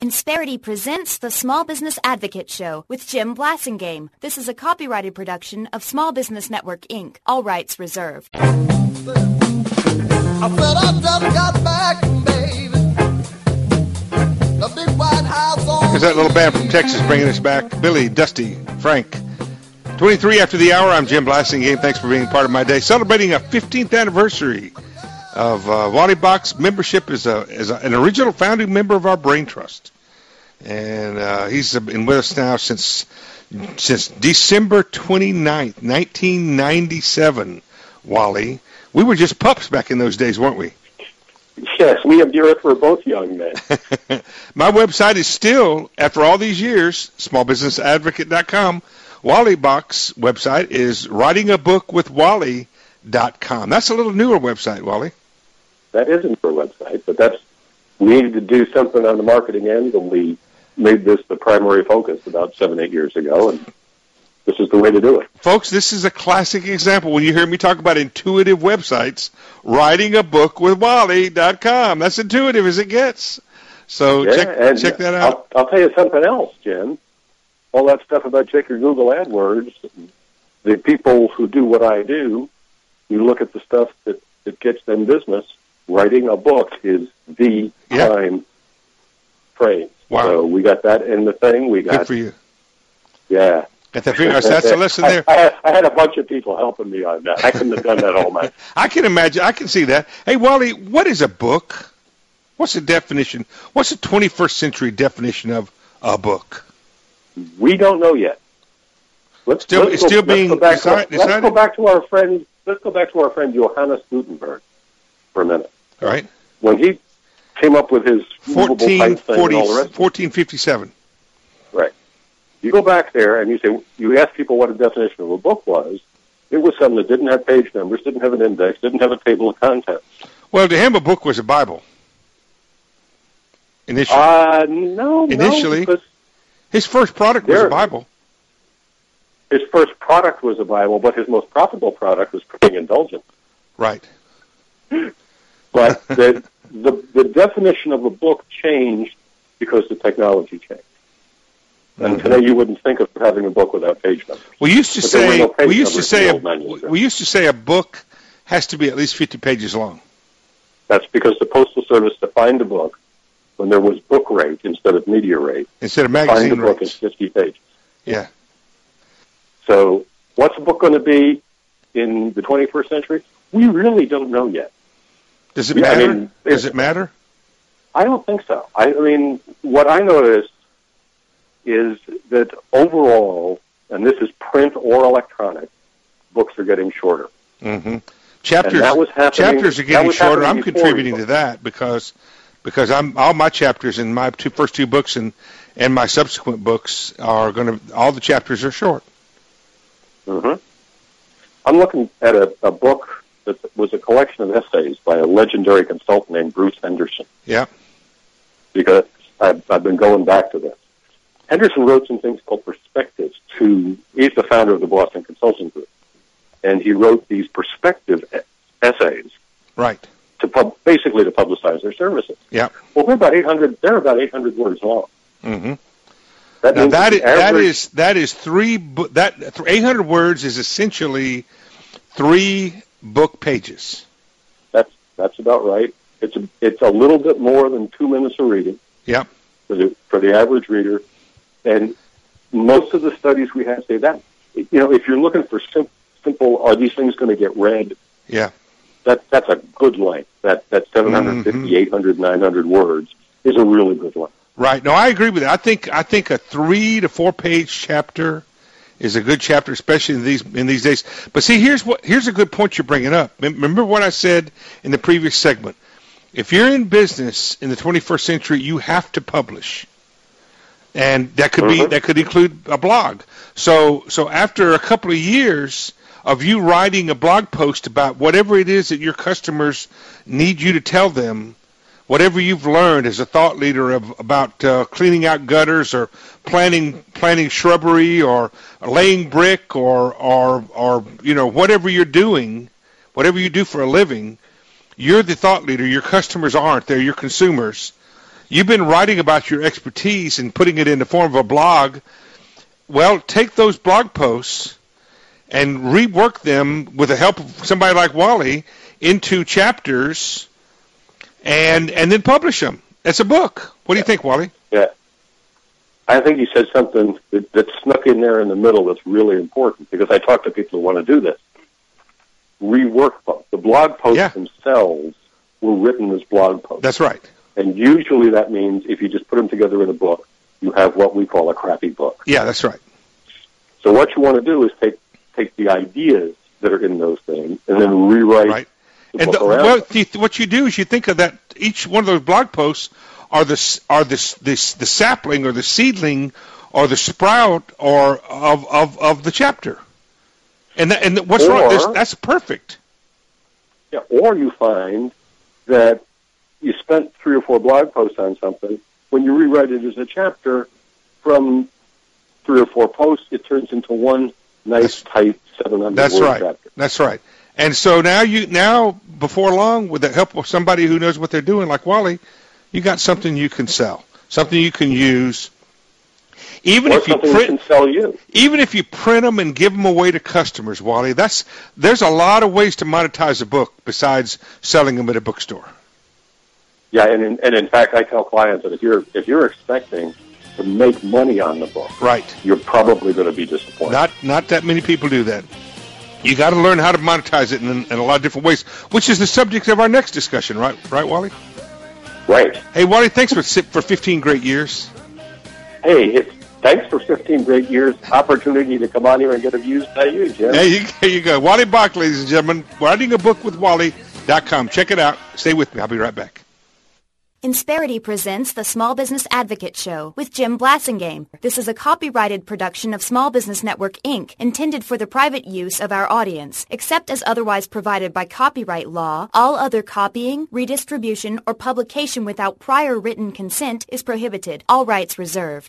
Insperity presents the Small Business Advocate Show with Jim Blasingame. This is a copyrighted production of Small Business Network, Inc. All rights reserved. I said I just got back, baby. The big white house on. Here's that little band from Texas bringing us back. Billy, Dusty, Frank. 23 after the hour, I'm Jim Blasingame. Thanks for being part of my day. Celebrating a 15th anniversary of Wally Bach's membership as an original founding member of our Brain Trust. And he's been with us now since December 29th, 1997, Wally. We were just pups back in those days, weren't we? Yes, we of the earth were both young men. My website is still, after all these years, smallbusinessadvocate.com. Wally Bach's website is writingabookwithwally.com. That's a little newer website, Wally. That is a newer website, but we needed to do something on the marketing end, and we made this the primary focus about 7-8 years ago, and this is the way to do it. Folks, this is a classic example. When you hear me talk about intuitive websites, writingabookwithwally.com. That's intuitive as it gets. So check that out. I'll tell you something else, Jim. All that stuff about check your Google AdWords, the people who do what I do, you look at the stuff that gets them business, writing a book is the prime phrase. Wow. So we got that in the thing. Good for you. Yeah. That's a lesson there. I had a bunch of people helping me on that. I couldn't have done that all night. I can imagine. I can see that. Hey, Wally, what is a book? What's the definition? What's the 21st century definition of a book? We don't know yet. Let's go back to our friend Johannes Gutenberg for a minute. All right. When he came up with his movable type thing and all the rest. 1457. Right. You go back there and you ask people what a definition of a book was. It was something that didn't have page numbers, didn't have an index, didn't have a table of contents. Well, to him, a book was a Bible. Initially. Initially. No, his first product was a Bible. His first product was a Bible, but his most profitable product was being indulgent. Right. But the definition of a book changed because the technology changed. And today you wouldn't think of having a book without page numbers. We used to say a book has to be at least 50 pages long. That's because the Postal Service defined a book when there was book rate instead of media rate. Instead of magazine defined a book as 50 pages. Yeah. So what's a book going to be in the 21st century? We really don't know yet. Does it matter? Does it matter? I don't think so. What I noticed is that overall, and this is print or electronic, books are getting shorter. Mm-hmm. Chapters are getting shorter. I'm contributing to that because all my chapters in my first two books and my subsequent books all the chapters are short. Mm-hmm. I'm looking at a book that was a collection of essays by a legendary consultant named Bruce Henderson. Yeah. Because I've been going back to this. Henderson wrote some things called perspectives. He's the founder of the Boston Consulting Group, and he wrote these perspective essays, right, basically to publicize their services. Yeah. Well, they're about 800 words long. Mm-hmm. That is 800 words is essentially 3 book pages. That's about right. It's a little bit more than 2 minutes of reading. Yeah. For the average reader. And most of the studies we have say that, if you're looking for simple, are these things going to get read? Yeah. That's a good length. That 750, 800, 900 words is a really good length. Right. No, I agree with that. I think a 3 to 4 page chapter is a good chapter, especially in these days. But see, here's a good point you're bringing up. Remember what I said in the previous segment. If you're in business in the 21st century, you have to publish. And that could include a blog. So after a couple of years of you writing a blog post about whatever it is that your customers need you to tell them, whatever you've learned as a thought leader about cleaning out gutters or planting shrubbery or laying brick or whatever you're doing, whatever you do for a living, you're the thought leader. Your customers aren't. They're your consumers. You've been writing about your expertise and putting it in the form of a blog. Well, take those blog posts and rework them with the help of somebody like Wally into chapters and then publish them as a book. What do you think, Wally? Yeah. I think you said something that snuck in there in the middle that's really important, because I talk to people who want to do this. Rework them. The blog posts themselves were written as blog posts. That's right. And usually that means if you just put them together in a book, you have what we call a crappy book. Yeah, that's right. So what you want to do is take the ideas that are in those things and then rewrite the book around them. What you do is you think of that each one of those blog posts are the sapling or the seedling or the sprout or of the chapter. And what's wrong? That's perfect. Yeah, or you find that you spent 3 or 4 blog posts on something. When you rewrite it as a chapter, from 3 or 4 posts, it turns into one nice, tight 700-word chapter. That's right. And so now before long, with the help of somebody who knows what they're doing, like Wally, you got something you can sell, something you can use. Even if you print them and give them away to customers, Wally, there's a lot of ways to monetize a book besides selling them at a bookstore. Yeah, and in fact, I tell clients that if you're expecting to make money on the book, right, you're probably going to be disappointed. Not that many people do that. You got to learn how to monetize it in a lot of different ways, which is the subject of our next discussion, right, Wally? Right. Hey, Wally, thanks for 15 great years. Hey, thanks for 15 great years. Opportunity to come on here and get abused by you, Jim. There you go. Wally Bach, ladies and gentlemen. WritingABookWithWally.com. Check it out. Stay with me. I'll be right back. Insperity presents the Small Business Advocate Show with Jim Blasingame. This is a copyrighted production of Small Business Network, Inc., intended for the private use of our audience. Except as otherwise provided by copyright law, all other copying, redistribution, or publication without prior written consent is prohibited. All rights reserved.